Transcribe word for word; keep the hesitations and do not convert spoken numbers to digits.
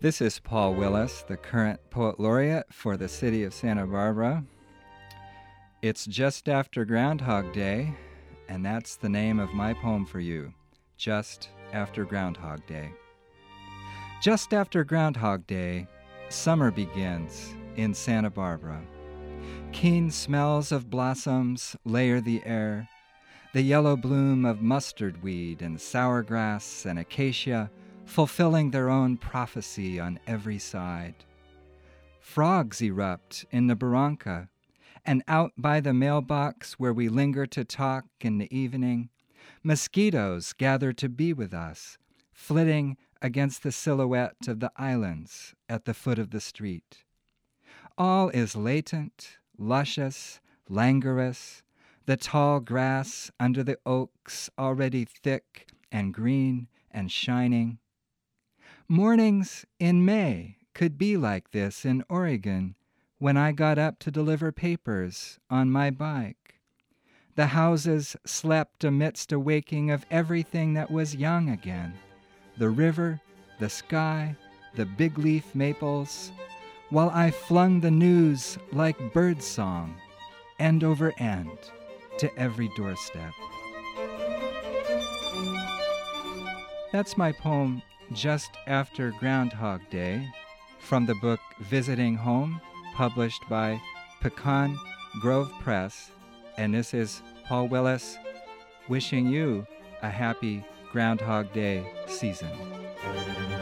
This is Paul Willis, the current Poet Laureate for the city of Santa Barbara. It's just after Groundhog Day, and that's the name of my poem for you, Just After Groundhog Day. Just after Groundhog Day, summer begins in Santa Barbara. Keen smells of blossoms layer the air. The yellow bloom of mustard weed and sour grass and acacia fulfilling their own prophecy on every side. Frogs erupt in the barranca, and out by the mailbox where we linger to talk in the evening, mosquitoes gather to be with us, flitting against the silhouette of the islands at the foot of the street. All is latent, luscious, languorous, the tall grass under the oaks already thick and green and shining. Mornings in May could be like this in Oregon when I got up to deliver papers on my bike. The houses slept amidst a waking of everything that was young again, the river, the sky, the big leaf maples, while I flung the news like birdsong, end over end, to every doorstep. That's my poem, Just After Groundhog Day, from the book Visiting Home, published by Pecan Grove Press. And this is Paul Willis wishing you a happy Groundhog Day season.